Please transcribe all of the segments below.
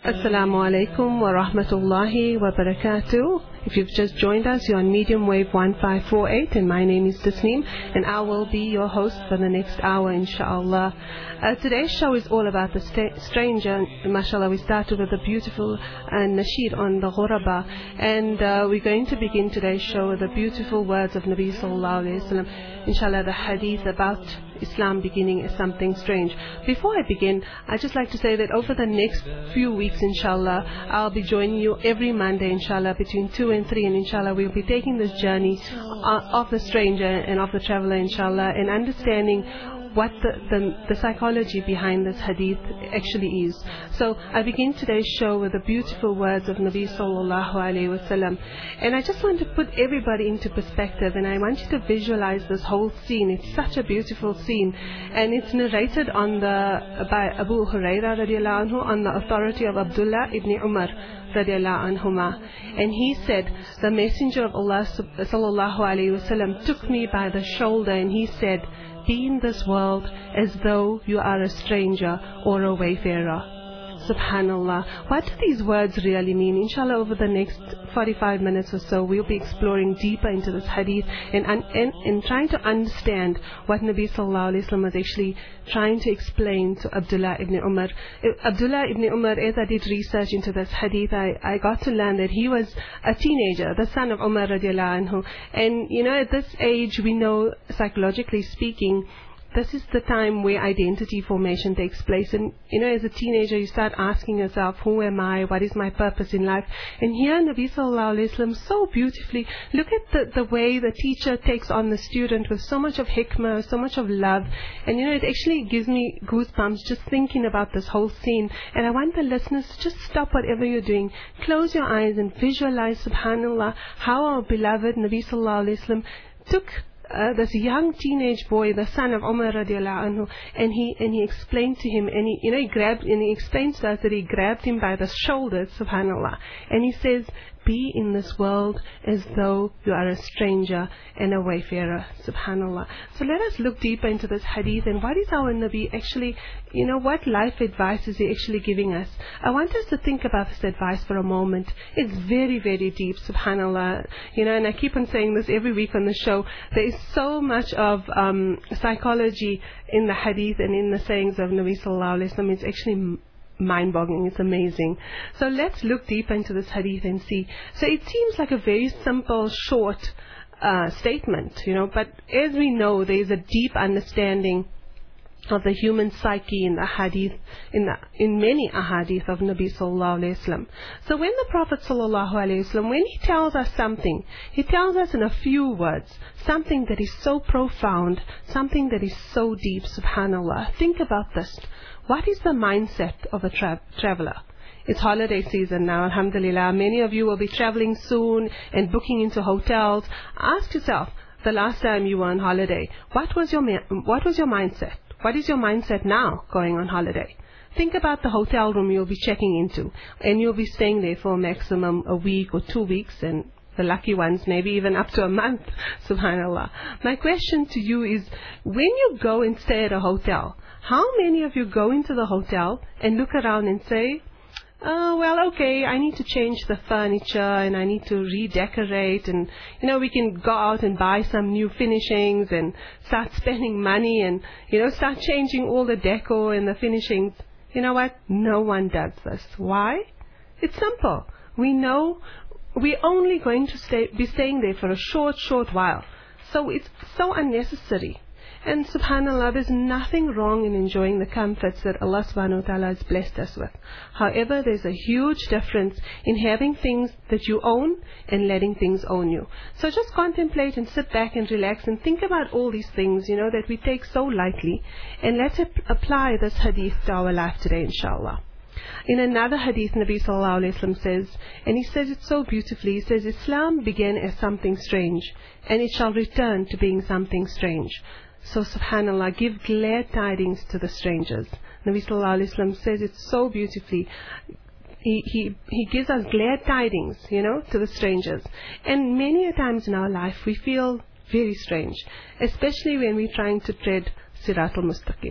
Assalamu alaikum wa rahmatullahi wa barakatuh. If you've just joined us, you're on medium wave 1548 and my name is Tasneem and I will be your host for the next hour inshallah. Today's show is all about the stranger. Mashallah, we started with a beautiful nasheed on the ghuraba and we're going to begin today's show with the beautiful words of Nabi sallallahu alayhi wa sallam. Inshallah, the hadith about Islam beginning as something strange. Before I begin, I'd just like to say that over the next few weeks, inshallah, I'll be joining you every Monday, inshallah, between 2 and 3, and inshallah, we'll be taking this journey of the stranger and of the traveler, inshallah, and understanding what the psychology behind this hadith actually is. So I begin today's show with the beautiful words of Nabi sallallahu alayhi wa sallam. And I just want to put everybody into perspective and I want you to visualize this whole scene. It's such a beautiful scene. And it's narrated by Abu Hurairah radiallahu anhu on the authority of Abdullah ibn Umar radiallahu anhuma. And he said, the Messenger of Allah sallallahu alayhi wa sallam took me by the shoulder and he said, be in this world as though you are a stranger or a wayfarer. Subhanallah. What do these words really mean? Inshallah, over the next 45 minutes or so, we'll be exploring deeper into this hadith and trying to understand what Nabi sallallahu alayhi wa sallam was actually trying to explain to Abdullah ibn Umar. Abdullah ibn Umar, as I did research into this hadith, I got to learn that he was a teenager, the son of Umar radiallahu anhu. And you know, at this age, we know, psychologically speaking, this is the time where identity formation takes place. And, you know, as a teenager, you start asking yourself, who am I? What is my purpose in life? And here, Nabi sallallahu alayhi wa sallam so beautifully, look at the way the teacher takes on the student with so much of hikmah, so much of love. And, you know, it actually gives me goosebumps just thinking about this whole scene. And I want the listeners to just stop whatever you're doing. Close your eyes and visualize, subhanallah, how our beloved Nabi sallallahu alayhi wa sallam took this young teenage boy, the son of Umar radiallahu anhu, and he explained to him, and he explains to us that he grabbed him by the shoulders, subhanallah, and he says, be in this world as though you are a stranger and a wayfarer, subhanallah. So let us look deeper into this hadith and what is our Nabi actually, you know, what life advice is he actually giving us? I want us to think about this advice for a moment. It's very, very deep, subhanallah. You know, and I keep on saying this every week on the show. There is so much of psychology in the hadith and in the sayings of Nabi sallallahu alayhi wa sallam. It's actually mind-boggling. It's amazing. So let's look deeper into this hadith and see. So it seems like a very simple, short statement, you know, but as we know, there is a deep understanding of the human psyche in the hadith, in many ahadith of Nabi sallallahu alayhi wa sallam. So when the Prophet sallallahu alayhi wa sallam, when he tells us something, he tells us in a few words, something that is so profound, something that is so deep, subhanallah. Think about this. What is the mindset of a traveler? It's holiday season now, alhamdulillah. Many of you will be traveling soon and booking into hotels. Ask yourself, the last time you were on holiday, what was your mindset? What is your mindset now going on holiday? Think about the hotel room you'll be checking into, and you'll be staying there for a maximum a week or 2 weeks, and the lucky ones maybe even up to a month, subhanallah. My question to you is, when you go and stay at a hotel, how many of you go into the hotel and look around and say, oh, well, okay, I need to change the furniture and I need to redecorate, and, you know, we can go out and buy some new finishings and start spending money and, you know, start changing all the decor and the finishings. You know what? No one does this. Why? It's simple. We know we're only going to be staying there for a short while. So it's so unnecessary. And subhanallah, there's nothing wrong in enjoying the comforts that Allah subhanahu wa ta'ala has blessed us with. However, there's a huge difference in having things that you own and letting things own you. So just contemplate and sit back and relax and think about all these things, you know, that we take so lightly. And let's apply this hadith to our life today, inshallah. In another hadith, Nabi sallallahu alayhi wa sallam says, and he says it so beautifully, he says, Islam began as something strange, and it shall return to being something strange. So subhanallah, give glad tidings to the strangers. Nabi sallallahu alayhi wa sallam says it so beautifully. He gives us glad tidings, you know, to the strangers. And many a times in our life we feel very strange, especially when we're trying to tread Siratul Mustaqim.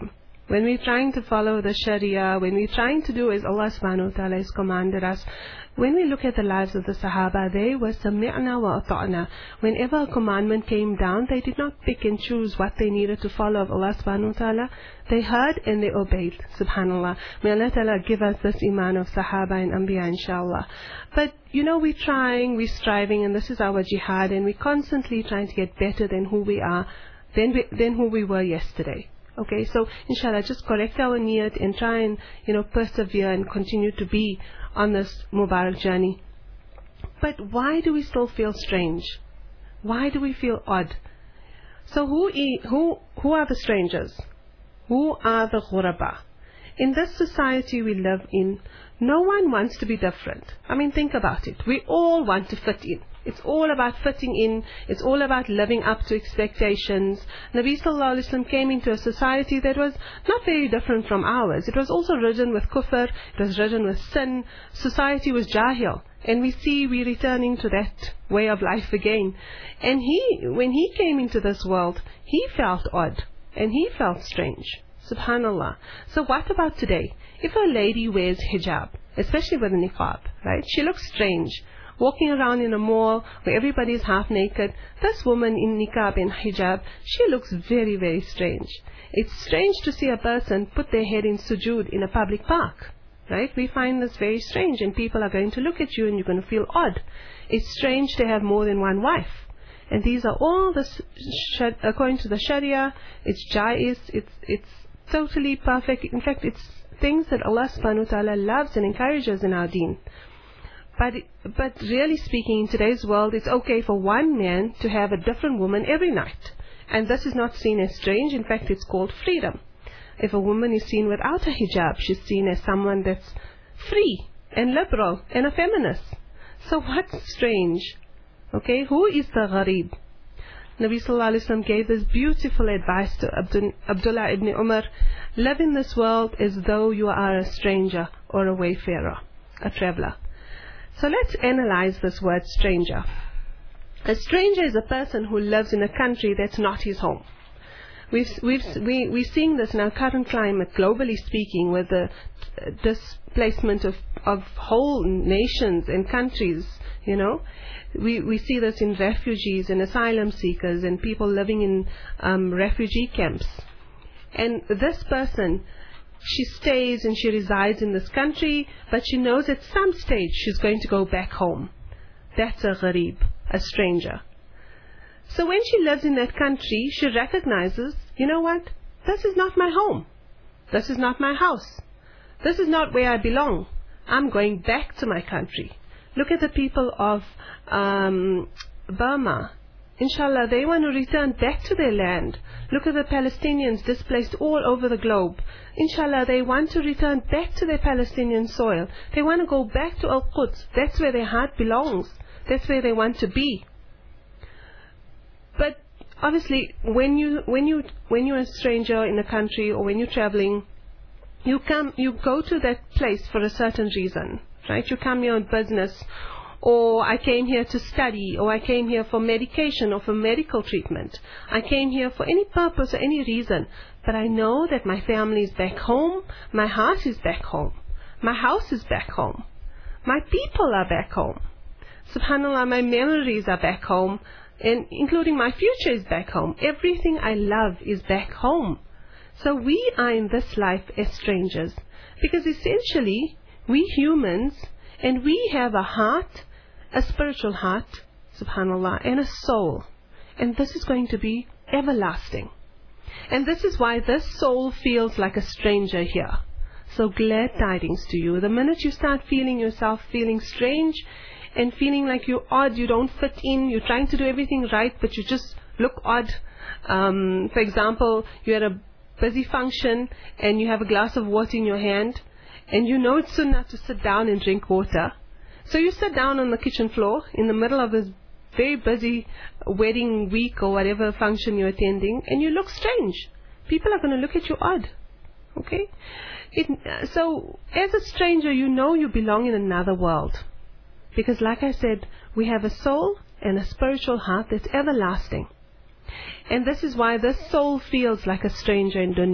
when we're trying to follow the Sharia, when we're trying to do as Allah subhanahu wa ta'ala has commanded us, when we look at the lives of the Sahaba, they were sami'na wa ata'na. Whenever a commandment came down, they did not pick and choose what they needed to follow of Allah subhanahu wa ta'ala. They heard and they obeyed, subhanallah. May Allah ta'ala give us this iman of Sahaba and Anbiya, inshallah. But, we're trying, we're striving, and this is our jihad, and we're constantly trying to get better than who we are, than who we were yesterday. Okay, so inshallah, just correct our niyat and try and, persevere and continue to be on this Mubarak journey. But why do we still feel strange? Why do we feel odd? So who are the strangers? Who are the ghuraba? In this society we live in, no one wants to be different. I mean, think about it. We all want to fit in. It's all about fitting in. It's all about living up to expectations. Nabi sallallahu alaihi wasallam came into a society that was not very different from ours. It was also ridden with kufr. It was ridden with sin. Society was jahil. And we're returning to that way of life again. And when he came into this world, he felt odd. And he felt strange. Subhanallah. So what about today? If a lady wears hijab, especially with a niqab, right? She looks strange. Walking around in a mall where everybody is half naked, this woman in niqab and hijab, she looks very, very strange. It's strange to see a person put their head in sujood in a public park, right? We find this very strange, and people are going to look at you and you're going to feel odd. It's strange to have more than one wife. And these are all, according to the Sharia, it's jais, it's totally perfect. In fact, it's things that Allah subhanahu wa ta'ala loves and encourages in our deen. But really speaking, in today's world, it's okay for one man to have a different woman every night. And this is not seen as strange. In fact, it's called freedom. If a woman is seen without a hijab, she's seen as someone that's free and liberal and a feminist. So what's strange? Okay, who is the gharib? Nabi sallallahu alaihi wasallam gave this beautiful advice to Abdullah ibn Umar: live in this world as though you are a stranger or a wayfarer, a traveler. So let's analyze this word stranger. A stranger is a person who lives in a country that's not his home. We're seeing this in our current climate, globally speaking, with the displacement of whole nations and countries, We see this in refugees and asylum seekers and people living in refugee camps. And this person, she stays and she resides in this country, but she knows at some stage she's going to go back home. That's a gharib, a stranger. So when she lives in that country, she recognizes, you know what? This is not my home. This is not my house. This is not where I belong. I'm going back to my country. Look at the people of Burma. Inshallah, they want to return back to their land. Look at the Palestinians displaced all over the globe. Inshallah, they want to return back to their Palestinian soil. They want to go back to Al-Quds. That's where their heart belongs. That's where they want to be. But obviously, when you're a stranger in a country, or when you're traveling, you go to that place for a certain reason, right? You come here on business, or I came here to study, or I came here for medication or for medical treatment. I came here for any purpose or any reason. But I know that my family is back home, my heart is back home, my house is back home, my people are back home. Subhanallah, my memories are back home, and including my future is back home. Everything I love is back home. So we are in this life as strangers, because essentially we humans, and we have a heart, a spiritual heart, subhanallah, and a soul. And this is going to be everlasting. And this is why this soul feels like a stranger here. So glad tidings to you. The minute you start feeling yourself feeling strange and feeling like you're odd, you don't fit in, you're trying to do everything right, but you just look odd. For example, you're at a busy function and you have a glass of water in your hand, and you know it's sunnah to sit down and drink water. So you sit down on the kitchen floor in the middle of this very busy wedding week or whatever function you're attending, and you look strange. People are going to look at you odd. Okay? So as a stranger, you know you belong in another world. Because like I said, we have a soul and a spiritual heart that's everlasting. And this is why this soul feels like a stranger in dunya.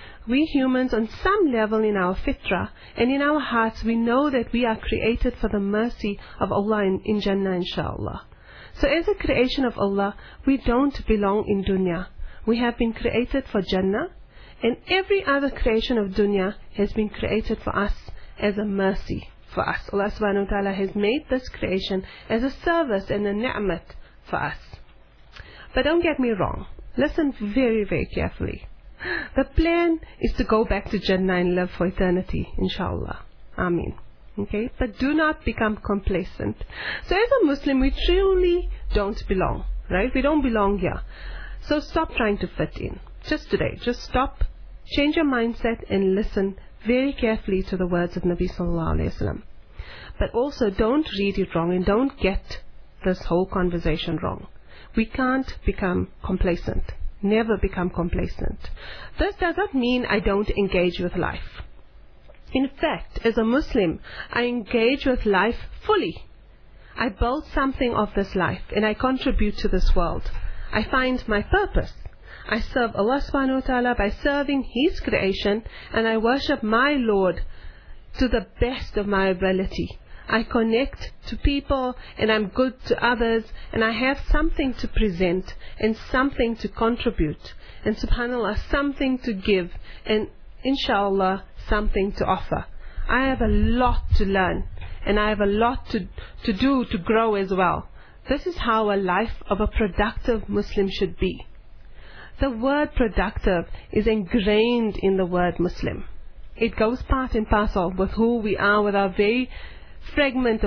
We humans, on some level in our fitrah and in our hearts, we know that we are created for the mercy of Allah in Jannah, inshallah. So as a creation of Allah, we don't belong in dunya. We have been created for Jannah, and every other creation of dunya has been created for us as a mercy for us. Allah subhanahu wa ta'ala has made this creation as a service and a ni'mat for us. But don't get me wrong. Listen very, very carefully. The plan is to go back to Jannah and live for eternity, inshallah. Ameen. Okay? But do not become complacent. So as a Muslim, we truly don't belong, right? We don't belong here. So stop trying to fit in. Just today, just stop, change your mindset and listen very carefully to the words of Nabi sallallahu alayhi wa sallam. But also don't read it wrong and don't get this whole conversation wrong. We can't become complacent. Never become complacent. This does not mean I don't engage with life. In fact, as a Muslim, I engage with life fully. I build something of this life and I contribute to this world. I find my purpose. I serve Allah subhanahu wa ta'ala by serving His creation, and I worship my Lord to the best of my ability. I connect to people and I'm good to others, and I have something to present and something to contribute, and subhanallah, something to give, and inshallah, something to offer. I have a lot to learn and I have a lot to do to grow as well. This is how a life of a productive Muslim should be. The word productive is ingrained in the word Muslim. It goes part and parcel with who we are, with our very fragment of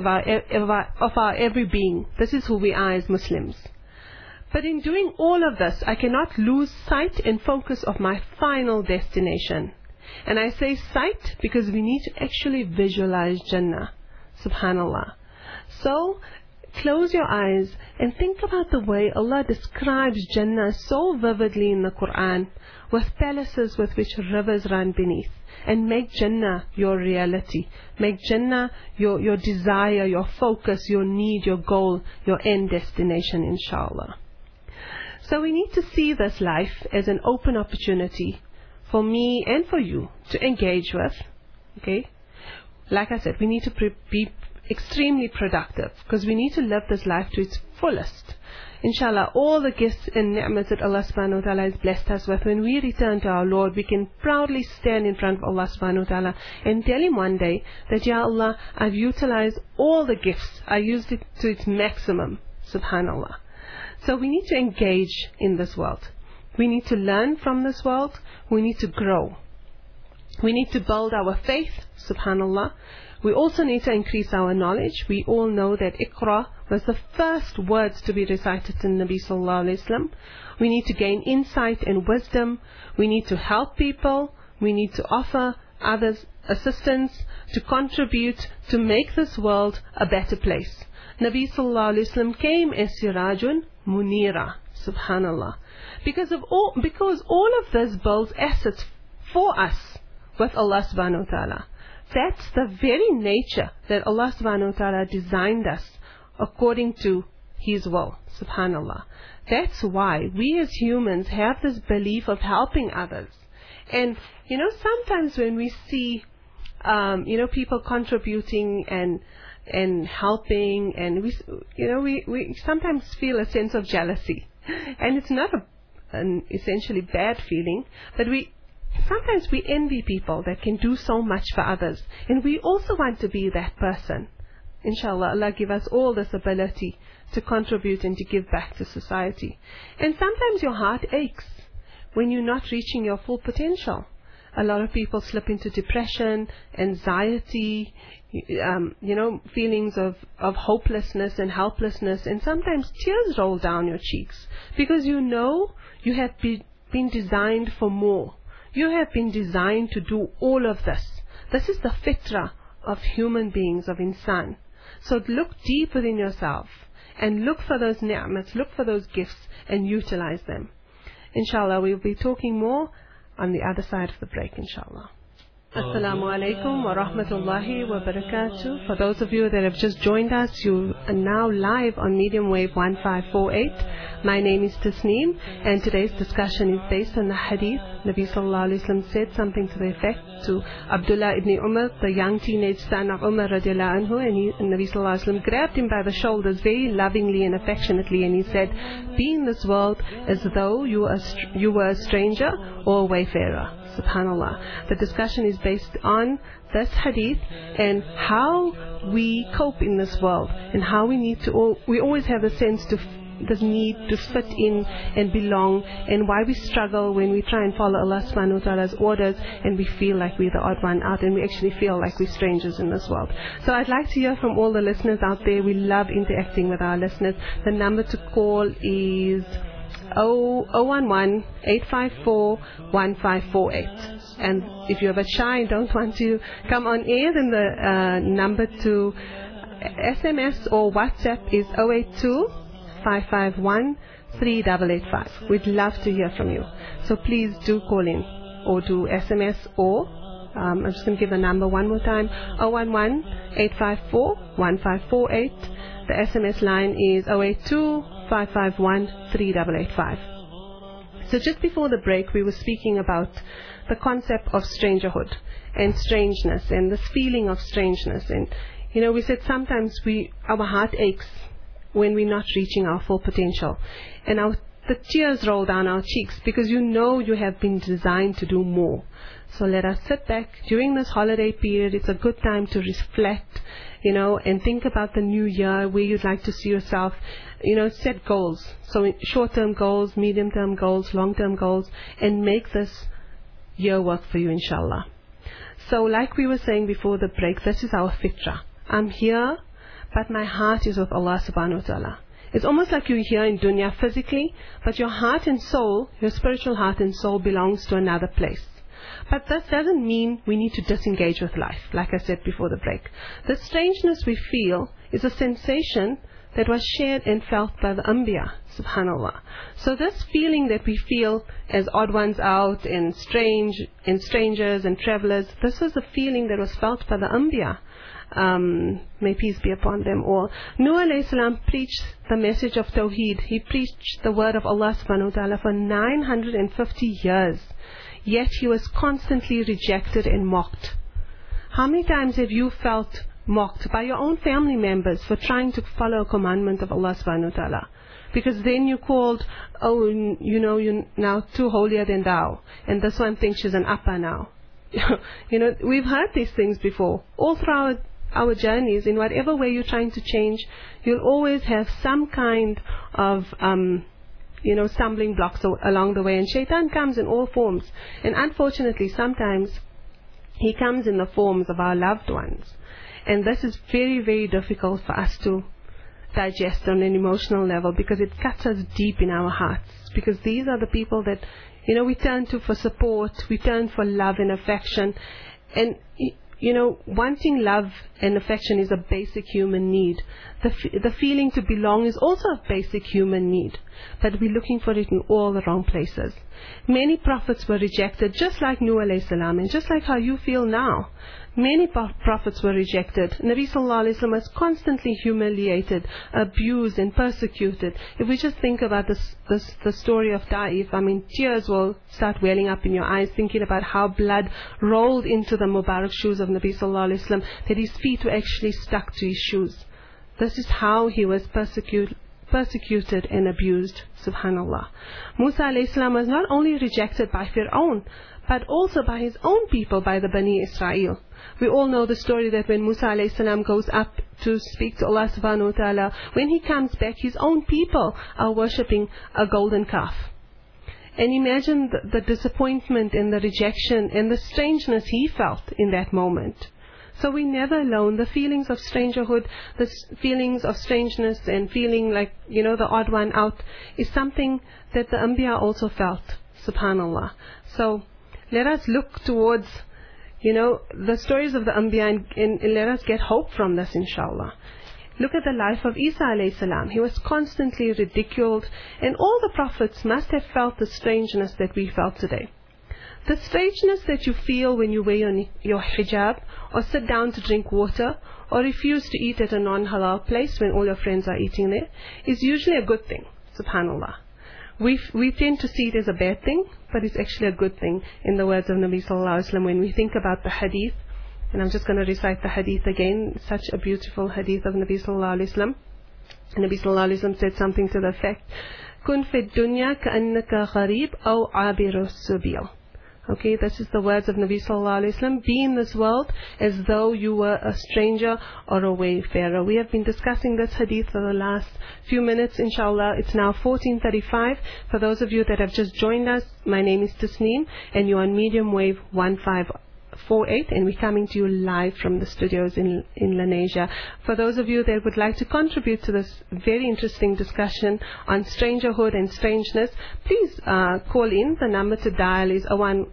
our every being. This is who we are as Muslims. But in doing all of this, I cannot lose sight and focus of my final destination. And I say sight because we need to actually visualize Jannah. Subhanallah. So, close your eyes and think about the way Allah describes Jannah so vividly in the Quran, with palaces with which rivers run beneath. And make Jannah your reality. Make Jannah your desire, your focus, your need, your goal, your end destination, inshallah. So we need to see this life as an open opportunity for me and for you to engage with. Okay? Like I said, we need to be extremely productive, because we need to live this life to its fullest. Inshallah, all the gifts and ni'mat that Allah subhanahu wa ta'ala has blessed us with, when we return to our Lord, we can proudly stand in front of Allah subhanahu wa ta'ala and tell Him one day that, Ya Allah, I've utilized all the gifts. I used it to its maximum. Subhanallah. So we need to engage in this world. We need to learn from this world. We need to grow. We need to build our faith. Subhanallah. We also need to increase our knowledge. We all know that Iqra was the first words to be recited to Nabi sallallahu alayhi wa sallam. We need to gain insight and wisdom. We need to help people. We need to offer others assistance, to contribute, to make this world a better place. Nabi sallallahu alayhi wa sallam came as Sirajun Munira. Subhanallah. Because all of this builds assets for us with Allah subhanahu wa ta'ala. That's the very nature that Allah subhanahu wa ta'ala designed us according to His will. Subhanallah. That's why we as humans have this belief of helping others. And, sometimes when we see, people contributing and helping, and we sometimes feel a sense of jealousy. And it's not an essentially bad feeling, but sometimes we envy people that can do so much for others. And we also want to be that person. Inshallah, Allah give us all this ability to contribute and to give back to society. And sometimes your heart aches when you're not reaching your full potential. A lot of people slip into depression, anxiety, feelings of hopelessness and helplessness. And sometimes tears roll down your cheeks, because you have been designed for more. You have been designed to do all of this. This is the fitrah of human beings, of insan. So look deep within yourself and look for those ni'mats, look for those gifts and utilize them. Inshallah, we'll be talking more on the other side of the break, inshallah. Assalamu alaikum wa rahmatullahi wa barakatuh. For those of you that have just joined us, you are now live on medium wave 1548. My name is Tasneem, and today's discussion is based on the hadith. Nabi sallallahu alaihi wasallam said something to the effect to Abdullah ibn Umar, the young teenage son of Umar radiallahu anhu, and Nabi sallallahu alaihi wasallam grabbed him by the shoulders very lovingly and affectionately, and he said, "Be in this world as though you were a stranger or a wayfarer." Subhanallah. The discussion is based on this hadith and how we cope in this world, and how we need to. We always have the sense to this need to fit in and belong, and why we struggle when we try and follow Allah subhanahu wa ta'ala's orders and we feel like we're the odd one out, and we actually feel like we're strangers in this world. So I'd like to hear from all the listeners out there. We love interacting with our listeners. The number to call is 011-854-1548. And if you're a bit shy and don't want to come on air, then the number to SMS or WhatsApp is 082-551-3885. We'd love to hear from you. So please do call in or do SMS, or I'm just going to give the number one more time, 011-854-1548. The SMS line is 082-551-3885. So just before the break, we were speaking about the concept of strangerhood and strangeness and this feeling of strangeness. And, you know, we said sometimes our heart aches when we're not reaching our full potential. And the tears roll down our cheeks because you know you have been designed to do more. So let us sit back during this holiday period. It's a good time to reflect, you know, and think about the new year, where you'd like to see yourself. You know, set goals. So short-term goals, medium-term goals, long-term goals, and make this year work for you, inshallah. So like we were saying before the break, this is our fitrah. I'm here, but my heart is with Allah subhanahu wa ta'ala. It's almost like you're here in dunya physically, but your heart and soul, your spiritual heart and soul, belongs to another place. But that doesn't mean we need to disengage with life, like I said before the break. The strangeness we feel is a sensation that was shared and felt by the Anbiya, subhanallah. So this feeling that we feel as odd ones out and strangers and travelers, this was a feeling that was felt by the Anbiya. May peace be upon them all. Nuh alayhi salam preached the message of Tawheed. He preached the word of Allah subhanahu wa ta'ala for 950 years. Yet he was constantly rejected and mocked. How many times have you felt mocked by your own family members for trying to follow a commandment of Allah subhanahu wa ta'ala? Because then you're called, oh, you know, you're now too holier than thou, and this one thinks she's an appa now. You know, we've heard these things before. All throughout our journeys, in whatever way you're trying to change, you'll always have some kind of stumbling blocks along the way, and shaitan comes in all forms. And unfortunately, sometimes he comes in the forms of our loved ones. And this is very, very difficult for us to digest on an emotional level, because it cuts us deep in our hearts. Because these are the people that, you know, we turn to for support, we turn for love and affection. And, you know, wanting love and affection is a basic human need. The feeling to belong is also a basic human need. But we're looking for it in all the wrong places. Many prophets were rejected, just like Nuh alayhi salam, and just like how you feel now. Many prophets were rejected. Nabi sallallahu alayhi wa sallam was constantly humiliated, abused and persecuted. If we just think about the story of Taif, I mean, tears will start welling up in your eyes thinking about how blood rolled into the Mubarak shoes of Nabi sallallahu alayhi wa sallam, that his feet were actually stuck to his shoes. This is how he was persecuted and abused, subhanallah. Musa alayhi salam was not only rejected by Fir'aun, but also by his own people, by the Bani Israel. We all know the story that when Musa alayhi salam goes up to speak to Allah subhanahu wa ta'ala, when he comes back, his own people are worshipping a golden calf. And imagine the disappointment and the rejection and the strangeness he felt in that moment. So we're never alone. The feelings of strangerhood, the feelings of strangeness and feeling like, you know, the odd one out is something that the Anbiya also felt, subhanallah. So let us look towards, you know, the stories of the Anbiya and let us get hope from this, inshallah. Look at the life of Isa alayhi salam. He was constantly ridiculed, and all the prophets must have felt the strangeness that we felt today. The strangeness that you feel when you wear your hijab, or sit down to drink water, or refuse to eat at a non-halal place when all your friends are eating there, is usually a good thing, subhanAllah. We tend to see it as a bad thing, but it's actually a good thing in the words of Nabi Sallallahu Alaihi Wasallam when we think about the hadith. And I'm just going to recite the hadith again, such a beautiful hadith of Nabi Sallallahu Alaihi Wasallam. Nabi Sallallahu Alaihi Wasallam said something to the effect, Kun fi dunya ka'annaka gharib aw abiru sabil. Okay, this is the words of Nabi Sallallahu Alaihi Wasallam. Be in this world as though you were a stranger or a wayfarer. We have been discussing this hadith for the last few minutes, inshallah. It's now 14:35. For those of you that have just joined us, my name is Tasneem, and you're on medium wave 1548, and we're coming to you live from the studios in Lenasia. For those of you that would like to contribute to this very interesting discussion on strangerhood and strangeness, please call in. The number to dial is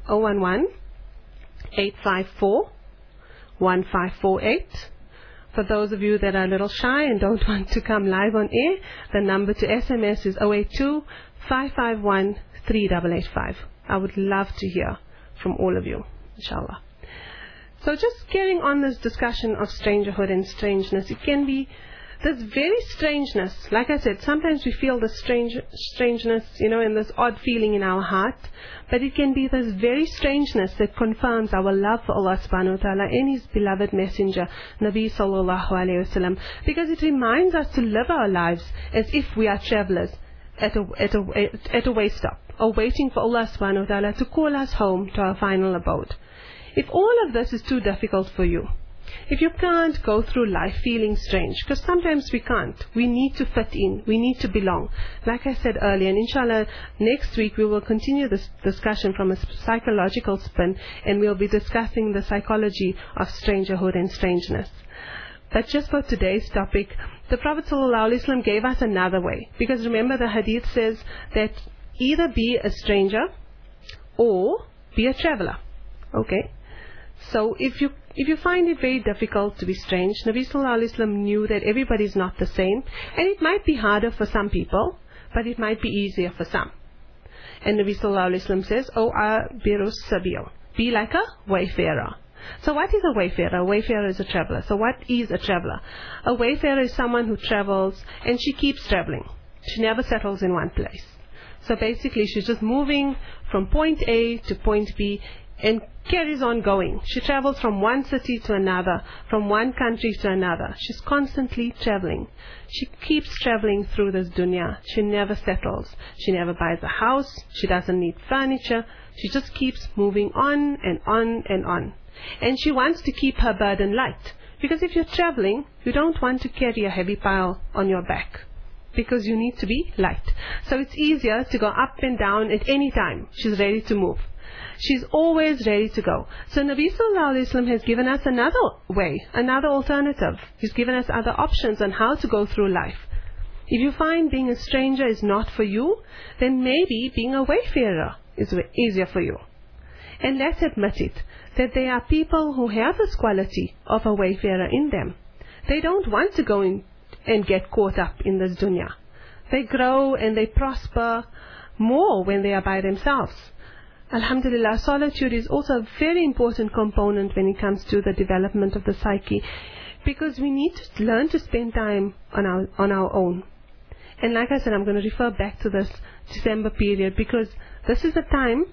011-854-1548. For those of you that are a little shy and don't want to come live on air, the number to SMS is 082-551-3885. I would love to hear from all of you, inshallah. So just carrying on this discussion of strangerhood and strangeness, it can be this very strangeness. Like I said, sometimes we feel this strangeness, and this odd feeling in our heart, but it can be this very strangeness that confirms our love for Allah subhanahu wa ta'ala and His beloved messenger, Nabi sallallahu alayhi wasallam, because it reminds us to live our lives as if we are travelers at a way stop, or waiting for Allah subhanahu wa ta'ala to call us home to our final abode. If all of this is too difficult for you, if you can't go through life feeling strange, because sometimes we can't, we need to fit in, we need to belong. Like I said earlier, and inshallah next week we will continue this discussion from a psychological spin, and we'll be discussing the psychology of strangerhood and strangeness. But just for today's topic, the Prophet ﷺ gave us another way, because remember the hadith says that either be a stranger or be a traveler. Okay? So if you find it very difficult to be strange, Nabi Sallallahu Alaihi Wasallam knew that everybody is not the same, and it might be harder for some people, but it might be easier for some. And Nabi Sallallahu Alaihi Wasallam says, "O abiru sabil, be like a wayfarer." So what is a wayfarer? A wayfarer is a traveler. So what is a traveler? A wayfarer is someone who travels, and she keeps traveling. She never settles in one place. So basically she's just moving from point A to point B, and carries on going. She travels from one city to another, from one country to another. She's constantly traveling. She keeps traveling through this dunya. She never settles. She never buys a house. She doesn't need furniture. She just keeps moving on and on and on. And she wants to keep her burden light. Because if you're traveling, you don't want to carry a heavy pile on your back, because you need to be light. So it's easier to go up and down at any time. She's ready to move. She's always ready to go. So Nabi Sallallahu Alaihi Wasallam has given us another way, another alternative. He's given us other options on how to go through life. If you find being a stranger is not for you, then maybe being a wayfarer is easier for you. And let's admit it, that there are people who have this quality of a wayfarer in them. They don't want to go in and get caught up in this dunya. They grow and they prosper more when they are by themselves. Alhamdulillah, solitude is also a very important component when it comes to the development of the psyche, because we need to learn to spend time on our own. And like I said, I'm going to refer back to this December period, because this is the time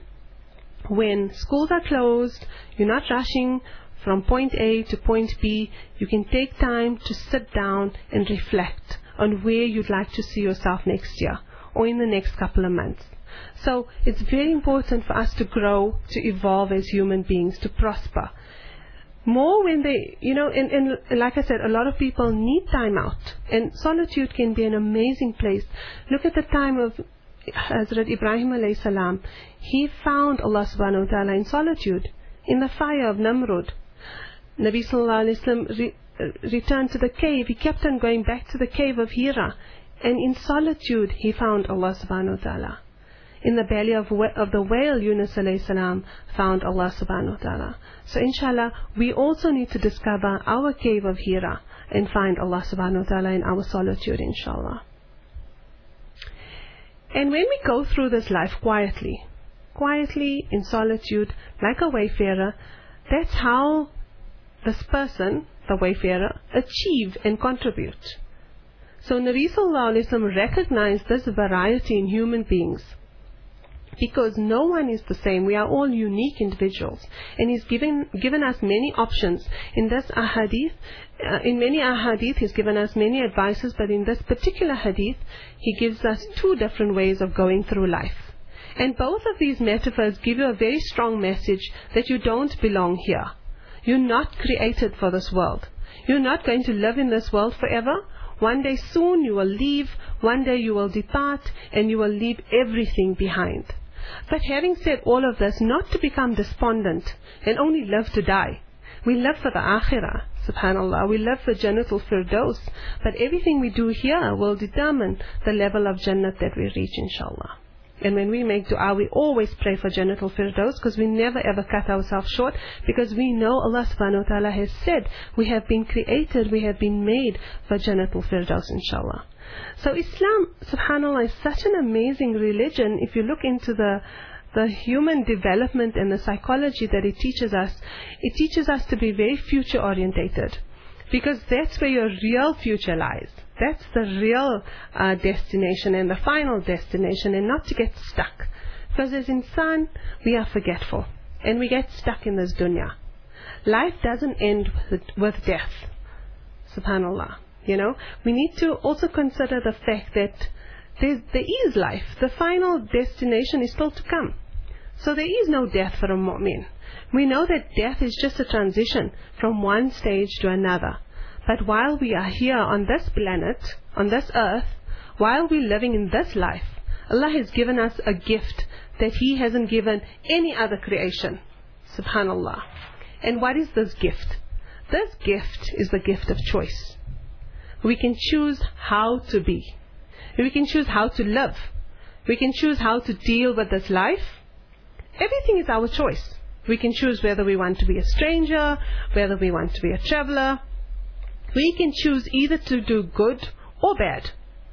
when schools are closed, you're not rushing from point A to point B. You can take time to sit down and reflect on where you'd like to see yourself next year or in the next couple of months. So it's very important for us to grow, to evolve as human beings, to prosper. More when they, and like I said, a lot of people need time out. And solitude can be an amazing place. Look at the time of Hazrat Ibrahim alayhi salam. He found Allah subhanahu wa ta'ala in solitude, in the fire of Namrud. Nabi sallallahu alayhi wa sallam returned to the cave. He kept on going back to the cave of Hira. And in solitude, he found Allah subhanahu wa ta'ala. In the belly of the whale, Yunus alayhi salam found Allah subhanahu wa ta'ala. So inshallah, we also need to discover our cave of Hira and find Allah subhanahu wa ta'ala in our solitude, inshallah. And when we go through this life quietly, quietly in solitude, like a wayfarer. That's how this person, the wayfarer, achieve and contribute. So Nabi Sallallahu Alaihi Wasallam recognized this variety in human beings, because no one is the same. We are all unique individuals, and He's given us many options. In this ahadith, in many ahadith, He's given us many advices, but in this particular hadith, He gives us two different ways of going through life. And both of these metaphors give you a very strong message that you don't belong here. You're not created for this world. You're not going to live in this world forever. One day soon you will leave, one day you will depart, and you will leave everything behind. But having said all of this, not to become despondent and only live to die. We live for the akhirah, subhanallah. We live for Jannatul Firdaus. But everything we do here will determine the level of Jannat that we reach, inshallah. And when we make dua, we always pray for Jannatul Firdaus, because we never ever cut ourselves short, because we know Allah subhanahu wa ta'ala has said we have been created, we have been made for Jannatul Firdaus, inshallah. So Islam, subhanallah, is such an amazing religion. If you look into the human development and the psychology that it teaches us to be very future orientated, because that's where your real future lies. That's the real destination and the final destination, and not to get stuck. Because as insan, we are forgetful, and we get stuck in this dunya. Life doesn't end with death, subhanallah. You know, we need to also consider the fact that there is life. The final destination is still to come. So there is no death for a mu'min. We know that death is just a transition from one stage to another. But while we are here on this planet, on this earth, while we're living in this life, Allah has given us a gift that He hasn't given any other creation. Subhanallah. And what is this gift? This gift is the gift of choice. We can choose how to be. We can choose how to live. We can choose how to deal with this life. Everything is our choice. We can choose whether we want to be a stranger, whether we want to be a traveler. We can choose either to do good or bad.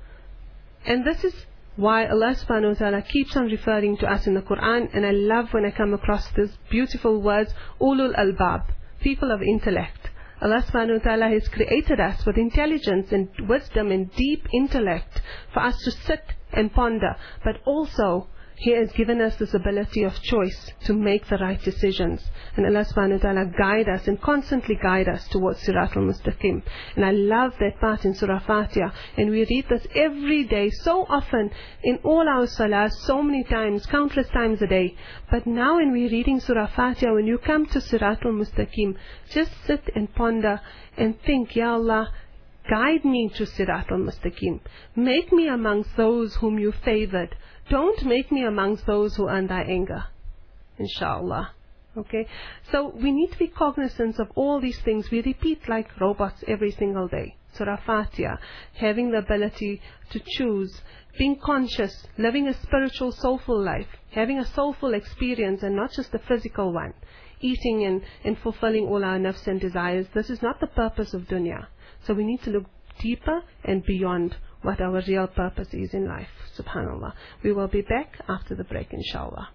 And this is why Allah subhanahu wa ta'ala keeps on referring to us in the Quran. And I love when I come across these beautiful words, ulul albab, people of intellect. Allah subhanahu wa ta'ala has created us with intelligence and wisdom and deep intellect for us to sit and ponder. But also, He has given us this ability of choice to make the right decisions. And Allah subhanahu wa ta'ala guide us and constantly guide us towards Siratul Mustaqim. And I love that part in Surah Fatiha. And we read this every day, so often, in all our salahs, so many times, countless times a day. But now when we're reading Surah Fatiha, when you come to Siratul Mustaqim, just sit and ponder and think, Ya Allah, guide me to Siratul Mustaqim. Make me amongst those whom you favored. Don't make me amongst those who earn thy anger. Inshallah. Okay? So we need to be cognizant of all these things. We repeat like robots every single day. Surah Fatiha, having the ability to choose, being conscious, living a spiritual, soulful life, having a soulful experience and not just a physical one, eating and fulfilling all our nafs and desires. This is not the purpose of dunya. So we need to look deeper and beyond what our real purpose is in life. Subhanallah. We will be back after the break, inshallah.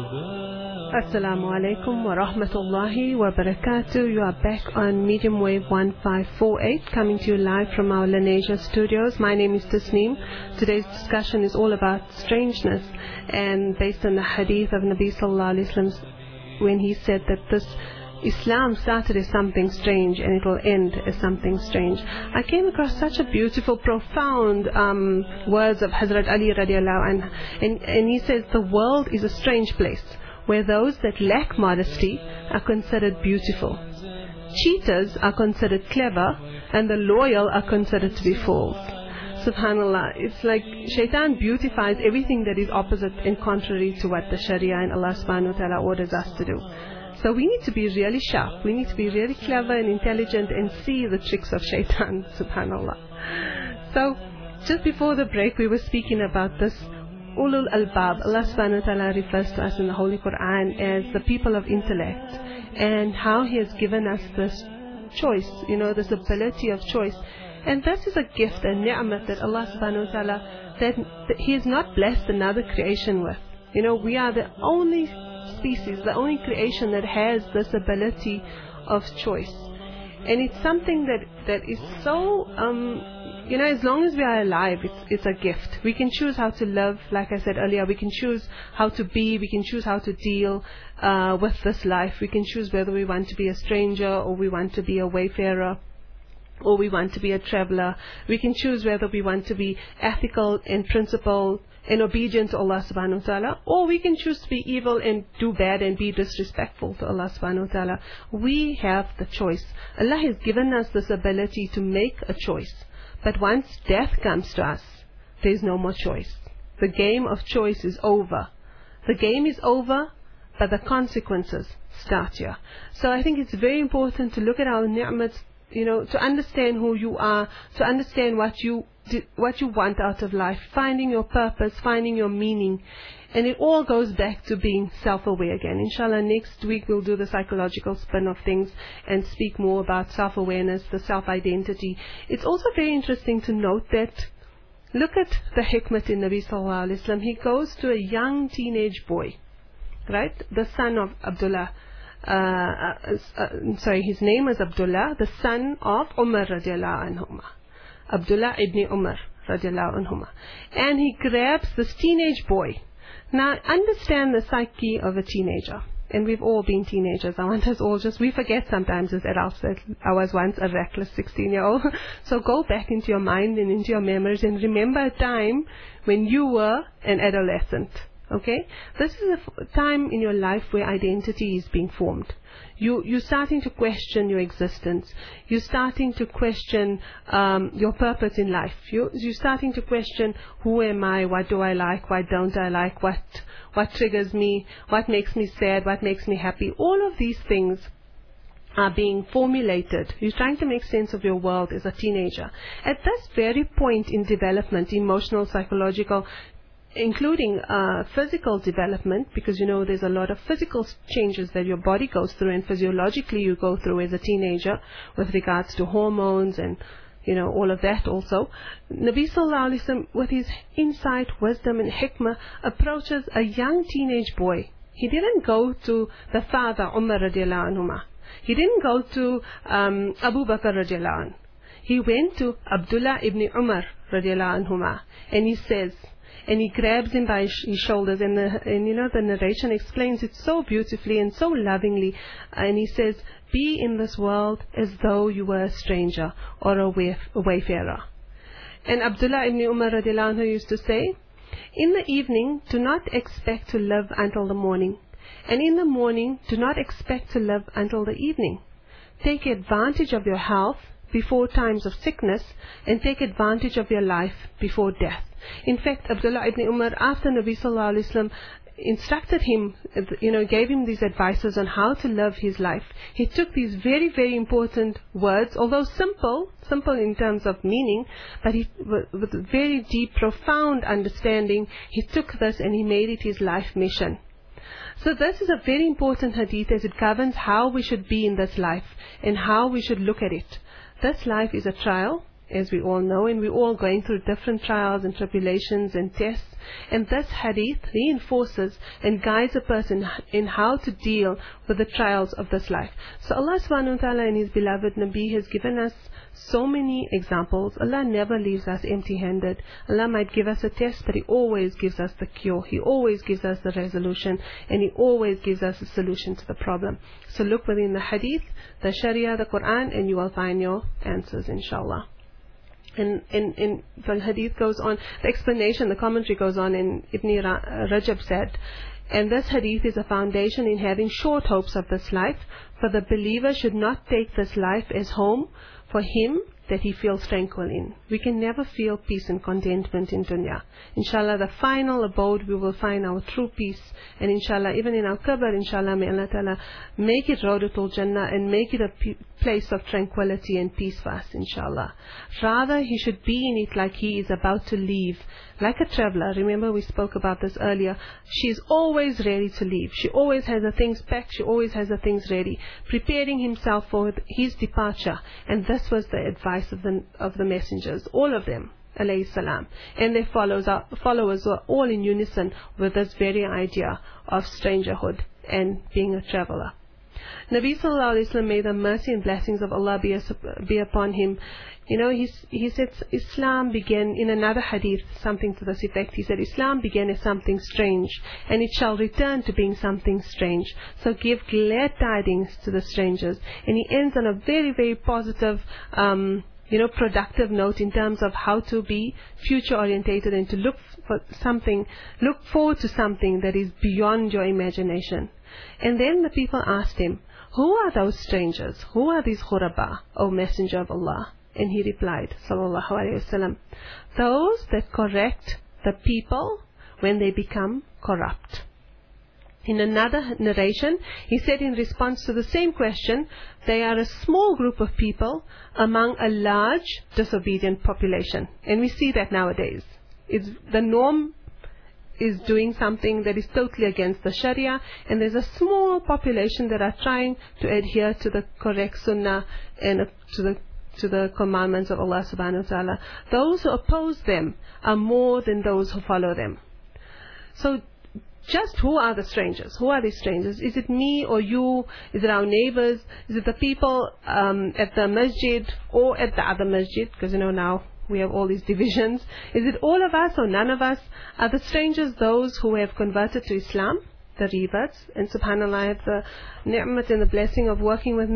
Assalamu alaikum wa rahmatullahi wa barakatuh. You are back on medium wave 1548, coming to you live from our Lenasia studios. My name is Tasneem. Today's discussion is all about strangeness, and based on the hadith of Nabi Sallallahu Alaihi Wasallam, when he said that this Islam started as something strange and it will end as something strange. I came across such a beautiful, profound words of Hazrat Ali radiallahu anhu, and he says the world is a strange place where those that lack modesty are considered beautiful, cheaters are considered clever, and the loyal are considered to be fools. Subhanallah, it's like shaitan beautifies everything that is opposite and contrary to what the Sharia and Allah subhanahu wa ta'ala orders us to do. So we need to be really sharp. We need to be really clever and intelligent and see the tricks of shaitan, subhanallah. So just before the break, we were speaking about this ulul albab. Allah subhanahu wa ta'ala refers to us in the Holy Quran as the people of intellect, and how He has given us this choice, this ability of choice. And this is a gift, a ni'mat that Allah subhanahu wa ta'ala, that He has not blessed another creation with. We are the only species, the only creation that has this ability of choice. And it's something that is so, as long as we are alive, it's a gift. We can choose how to live, like I said earlier. We can choose how to be. We can choose how to deal with this life. We can choose whether we want to be a stranger or we want to be a wayfarer, or we want to be a traveler. We can choose whether we want to be ethical and principled and obedient to Allah subhanahu wa ta'ala, or we can choose to be evil and do bad and be disrespectful to Allah subhanahu wa ta'ala. We have the choice. Allah has given us this ability to make a choice. But once death comes to us, there's no more choice. The game of choice is over. The game is over, but the consequences start here. So I think it's very important to look at our ni'mats, to understand who you are, to understand what you want out of life, finding your purpose, finding your meaning. And it all goes back to being self-aware again. Inshallah, next week we'll do the psychological spin of things and speak more about self-awareness, the self-identity. It's also very interesting to note that, look at the hikmat in Nabi Sallallahu Alaihi Wasallam. He goes to a young teenage boy, right? The son of Abdullah. His name is Abdullah, the son of Umar radiallahu anhuma. Abdullah ibn Umar radiallahu anhuma. And he grabs this teenage boy. Now, understand the psyche of a teenager. And we've all been teenagers. I want us all we forget sometimes as adults that I was once a reckless 16-year-old. So go back into your mind and into your memories and remember a time when you were an adolescent. Okay? This is a time in your life where identity is being formed. You're starting to question your existence. You're starting to question your purpose in life. You're starting to question, who am I? What do I like? What don't I like? What triggers me? What makes me sad? What makes me happy? All of these things are being formulated. You're trying to make sense of your world as a teenager. At this very point in development, emotional, psychological, including physical development, because there's a lot of physical changes that your body goes through and physiologically you go through as a teenager with regards to hormones and all of that also. Nabi Sallallahu Alaihi Wasallam, with his insight, wisdom and hikmah, approaches a young teenage boy. He didn't go to the father Umar radiallahu anhuma. He didn't go to Abu Bakr radiallahu anh. He went to Abdullah ibn Umar radiallahu anhuma, and he says, and he grabs him by his shoulders, and the narration explains it so beautifully and so lovingly, and he says, be in this world as though you were a stranger or a wayfarer. And Abdullah ibn Umar radiallahu anhu used to say, in the evening, do not expect to live until the morning, and in the morning, do not expect to live until the evening. Take advantage of your health before times of sickness, and take advantage of your life before death. In fact, Abdullah ibn Umar, after Nabi Sallallahu Alaihi Wasallam instructed him, gave him these advices on how to live his life, he took these very, very important words, although simple in terms of meaning, but with very deep, profound understanding, he took this and he made it his life mission. So this is a very important hadith as it governs how we should be in this life and how we should look at it. This life is a trial, as we all know, and we're all going through different trials and tribulations and tests. And this hadith reinforces and guides a person in how to deal with the trials of this life. So Allah subhanahu wa ta'ala and His beloved Nabi has given us so many examples. Allah never leaves us empty-handed. Allah might give us a test, but He always gives us the cure. He always gives us the resolution, and He always gives us a solution to the problem. So look within the hadith, the sharia, the Quran, and you will find your answers, inshallah. And the hadith goes on, the explanation, the commentary goes on, and Ibn Rajab said, and this hadith is a foundation in having short hopes of this life, for the believer should not take this life as home for him that he feels tranquil in. We can never feel peace and contentment in dunya. Inshallah, the final abode, we will find our true peace. And inshallah, even in our qabr, inshallah, may Allah Ta'ala make it Rawdatul Jannah and make it a place of tranquility and peace for us, inshallah. Rather, he should be in it like he is about to leave, like a traveler. Remember, we spoke about this earlier. She's always ready to leave. She always has her things packed. She always has her things ready, preparing himself for his departure. And this was the advice advice of the messengers, all of them, alayhi salam, and their followers were all in unison with this very idea of strangerhood and being a traveler. Nabi sallallahu alayhi wa sallam, may the mercy and blessings of Allah be upon him. He said Islam began, in another hadith, something to this effect. He said Islam began as something strange, and it shall return to being something strange. So give glad tidings to the strangers. And he ends on a very, very positive, productive note in terms of how to be future orientated and to look forward to something that is beyond your imagination. And then the people asked him, who are those strangers? Who are these ghuraba, O Messenger of Allah? And he replied, sallallahu alayhi wasallam, those that correct the people when they become corrupt. In another narration, he said in response to the same question, they are a small group of people among a large disobedient population. And we see that nowadays. The norm is doing something that is totally against the Sharia, and there's a small population that are trying to adhere to the correct sunnah and to the commandments of Allah subhanahu wa ta'ala. Those who oppose them are more than those who follow them. So just who are the strangers? Who are these strangers? Is it me or you? Is it our neighbors? Is it the people at the masjid or at the other masjid? Because now we have all these divisions. Is it all of us or none of us? Are the strangers those who have converted to Islam, the reverts? And subhanAllah, I have the ni'mat and the blessing of working with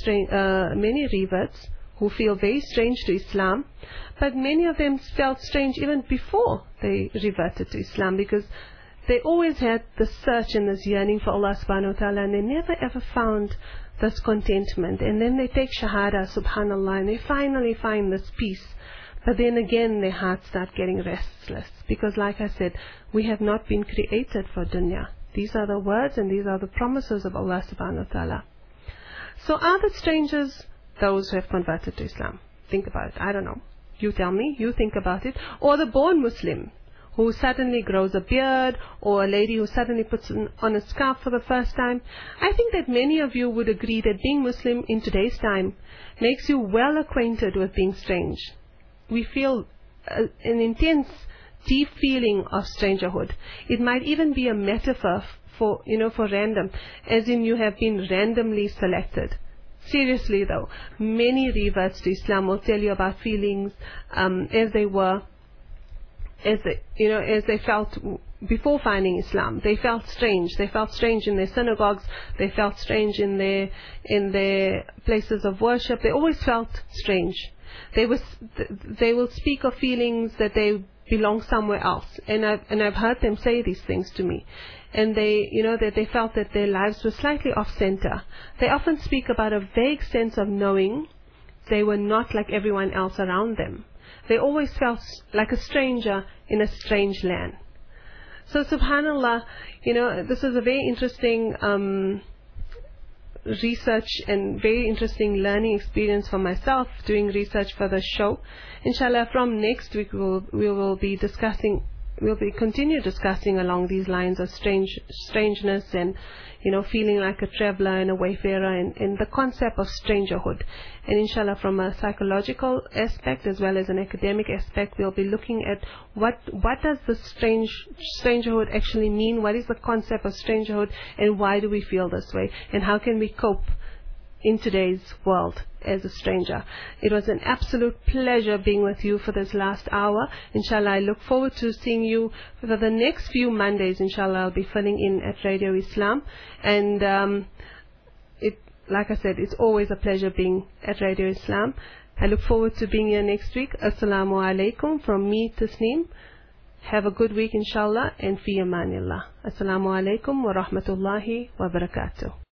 many reverts who feel very strange to Islam, but many of them felt strange even before they reverted to Islam, because they always had this search and this yearning for Allah subhanahu wa ta'ala, and they never ever found this contentment. And then they take shahada, subhanAllah, and they finally find this peace. But then again their hearts start getting restless, because like I said, we have not been created for dunya. These are the words and these are the promises of Allah subhanahu wa ta'ala. So are the strangers those who have converted to Islam? Think about it. I don't know. You tell me. You think about it. Or the born Muslim who suddenly grows a beard, or a lady who suddenly puts on a scarf for the first time. I think that many of you would agree that being Muslim in today's time makes you well acquainted with being strange. We feel an intense, deep feeling of strangerhood. It might even be a metaphor for random, as in you have been randomly selected. Seriously though, many reverts to Islam will tell you about feelings as they felt before finding Islam. They felt strange. They felt strange in their synagogues. They felt strange in their places of worship. They always felt strange. They will speak of feelings that they belong somewhere else, and I've heard them say these things to me. And that they felt that their lives were slightly off center. They often speak about a vague sense of knowing they were not like everyone else around them. They always felt like a stranger in a strange land. So subhanAllah, this is a very interesting research and very interesting learning experience for myself, doing research for the show. Inshallah, from next week we will be continue discussing along these lines of strangeness and feeling like a traveler and a wayfarer, and the concept of strangerhood. And inshallah, from a psychological aspect as well as an academic aspect, we'll be looking at what does the strangerhood actually mean, what is the concept of strangerhood, and why do we feel this way, and how can we cope in today's world as a stranger. It was an absolute pleasure being with you for this last hour. Inshallah, I look forward to seeing you for the next few Mondays. Inshallah, I'll be filling in at Radio Islam. And like I said, it's always a pleasure being at Radio Islam. I look forward to being here next week. Assalamu alaikum from me, Tasneem. Have a good week, inshallah, and fi amanillah. Assalamu alaikum wa rahmatullahi wa barakatuh.